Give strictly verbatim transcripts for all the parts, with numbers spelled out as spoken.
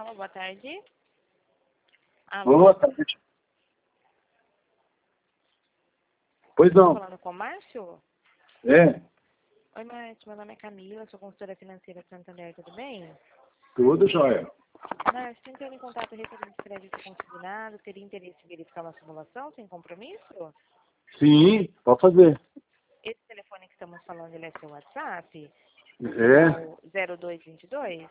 Alô, boa tarde. Alô. Boa tarde. Pois Estou não. falando com o Márcio? É, Oi, Márcio, meu nome é Camila, sou consultora financeira Santander, tudo bem? tudo jóia. Márcio, entrando em contato referente ao crédito consignado, teria interesse em verificar uma simulação sem compromisso? Sim, pode fazer. Esse telefone que estamos falando, ele é seu WhatsApp? É, O zero dois dois dois?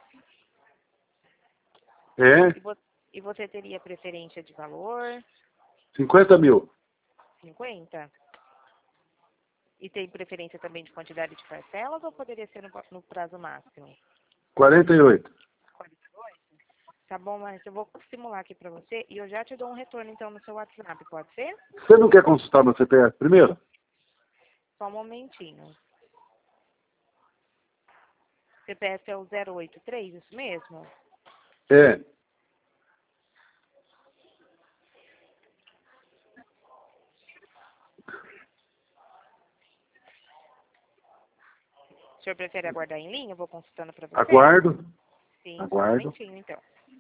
é, E, vo e você teria preferência de valor? cinquenta mil. cinquenta? E tem preferência também de quantidade de parcelas ou poderia ser no, no prazo máximo? quarenta e oito. quarenta e oito? Tá bom, mas eu vou simular aqui pra você e eu já te dou um retorno então no seu WhatsApp, pode ser? Você não quer consultar meu C P F primeiro? Só um momentinho. C P F é o zero oito três, isso mesmo? É, O senhor prefere aguardar em linha? Eu vou consultando pra você? aguardo. Sim, só um Aguardo. momentinho então.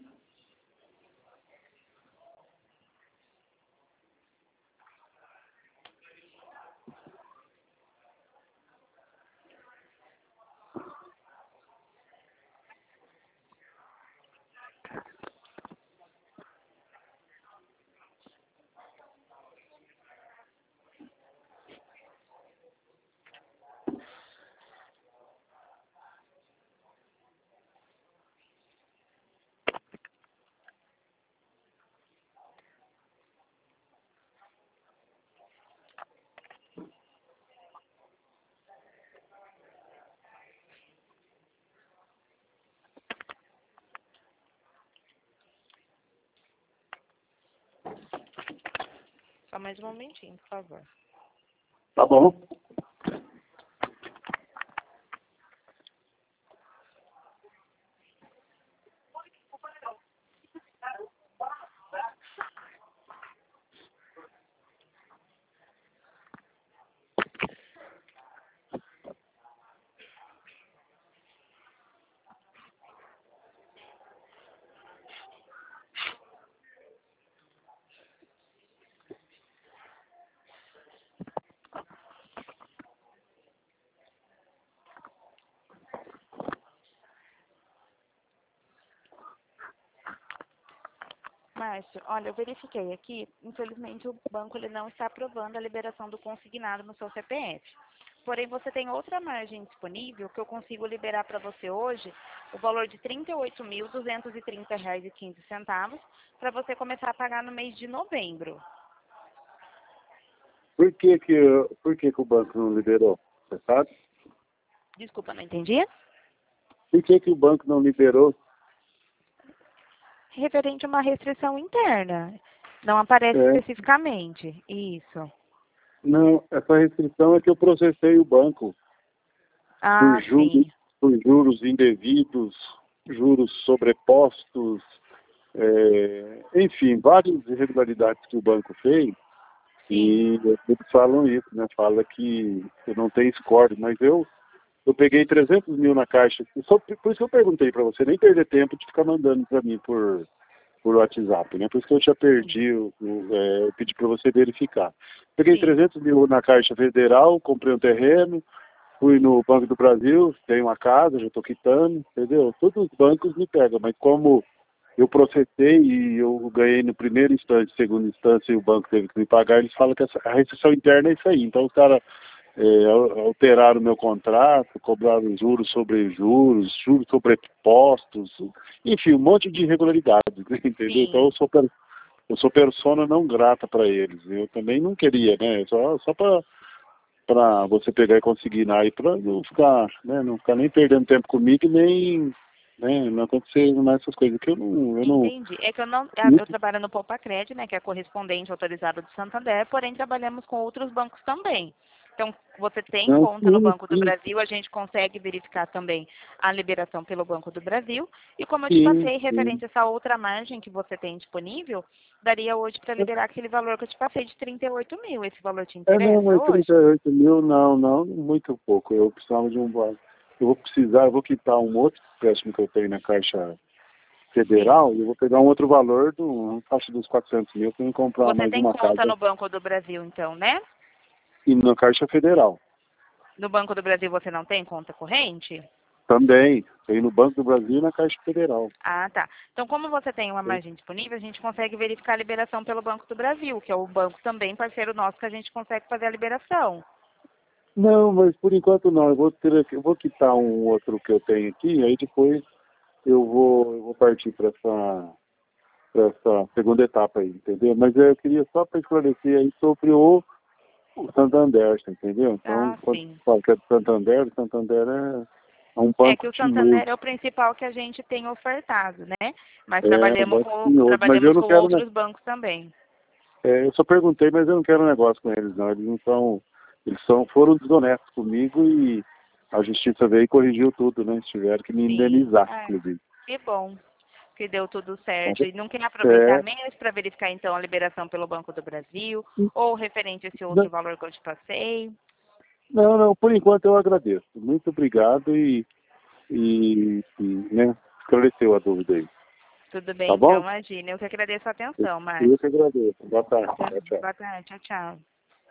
Só mais um momentinho, por favor. Tá bom. Márcio, olha, eu verifiquei aqui, infelizmente o banco ele não está aprovando a liberação do consignado no seu C P F. Porém, você tem outra margem disponível que eu consigo liberar para você hoje o valor de trinta e oito mil, duzentos e trinta reais e quinze centavos para você começar a pagar no mês de novembro. Por que que, por que que o banco não liberou? Você sabe? Desculpa, não entendi? Por que que o banco não liberou? Referente a uma restrição interna. Não aparece É, especificamente. Isso. não, essa restrição é que eu processei o banco por Ah, juros, sim. por juros indevidos, juros sobrepostos, é, enfim, várias irregularidades que o banco fez. Sim. E eles falam isso, né? Fala que eu não tenho score, mas eu, eu peguei trezentos mil na caixa. Só, por isso que eu perguntei para você, nem perder tempo de ficar mandando para mim por, por WhatsApp, né? Por isso que eu já Sim. perdi, o, o, é, eu pedi para você verificar. Peguei Sim. trezentos mil na Caixa Federal, comprei um terreno, fui no Banco do Brasil, tenho uma casa, já estou quitando, entendeu? Todos os bancos me pegam, mas como eu processei e eu ganhei no primeiro instante, segundo instância, e o banco teve que me pagar, eles falam que essa, a restrição interna é isso aí. Então os caras é, alteraram o meu contrato, cobraram juros sobre juros, juros sobrepostos, enfim, um monte de irregularidades, entendeu? Então Sim. eu sou, per, eu sou persona não grata para eles. Eu também não queria, né? Só, só para para você pegar e consignar aí, para não ficar, né, não ficar nem perdendo tempo comigo e nem, né, não acontecer mais essas coisas que eu não, eu não, Entendi. É que eu não, eu trabalho no Poupa Crédito, né, que é correspondente autorizado do Santander, porém trabalhamos com outros bancos também. Então, você tem não, conta no sim, Banco do sim, Brasil, a gente consegue verificar também a liberação pelo Banco do Brasil. E como eu te sim, passei, sim. referente a essa outra margem que você tem disponível, daria hoje para liberar aquele valor que eu te passei de trinta e oito mil. Esse valor te É, não, interessa mas hoje? trinta e oito mil, não, não, muito pouco. Eu precisava de um. Eu vou precisar, eu vou quitar um outro empréstimo que eu tenho na Caixa, federal, eu vou pegar um outro valor, do, uma faixa dos quatrocentos mil, para comprar Você mais tem uma conta casa. no Banco do Brasil, então, né? E na Caixa Federal. No Banco do Brasil você não tem conta corrente? Também. Tem no Banco do Brasil e na Caixa Federal. Ah, tá. Então, como você tem uma margem disponível, a gente consegue verificar a liberação pelo Banco do Brasil, que é o banco também parceiro nosso que a gente consegue fazer a liberação. Não, mas por enquanto não. Eu vou, ter, eu vou quitar um outro que eu tenho aqui, aí depois eu vou, eu vou partir para essa, pra essa segunda etapa aí, entendeu? Mas eu queria só para esclarecer aí sobre o, o Santander, entendeu? Então, Ah, quando sim. fala que é do Santander, o Santander é, é um É banco que o tinhoso. Santander é o principal que a gente tem ofertado, né? Mas É um trabalhamos banco com, tinhoso. Mas eu trabalhamos não com quero, né? outros bancos também. É, eu só perguntei, mas eu não quero um negócio com eles, não. Eles não são. Eles são, foram desonestos comigo e a justiça veio e corrigiu tudo, né? Eles tiveram que me Sim. indenizar, É, inclusive. que bom que deu tudo certo. Então, E não quer aproveitar é, mesmo para verificar, então, a liberação pelo Banco do Brasil ou referente a esse outro não, valor que eu te passei? não, não, por enquanto eu agradeço. Muito obrigado e, e, e né, esclareceu a dúvida aí. Tudo Tá bem, então, bom? imagina. Eu que agradeço a Eu atenção, eu Márcio. que agradeço. Boa tarde. Tchau, tchau. Boa tarde, tchau, tchau.